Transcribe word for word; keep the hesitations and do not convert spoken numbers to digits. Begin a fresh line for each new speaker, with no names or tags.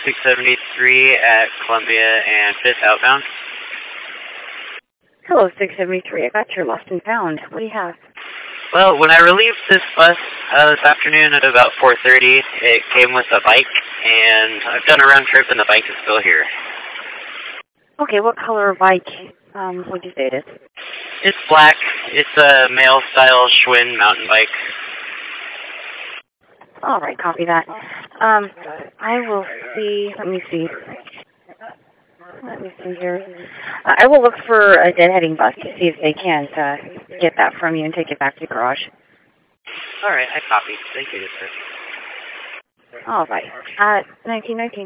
six seventy-three at Columbia and fifth outbound.
Hello, six seventy-three. I got your lost and found. What do you have?
Well, when I relieved this bus uh, this afternoon at about four thirty, it came with a bike, and I've done a round trip, and the bike is still here.
Okay, what color bike um, would you say it is?
It's black. It's a male-style Schwinn mountain bike.
All right, copy that. Um, I will see. Let me see. Let me see here. Uh, I will look for a deadheading bus to see if they can uh, get that from you and take it back to the garage.
All right, I copy. Thank you, sir.
All right. Uh, nineteen nineteen.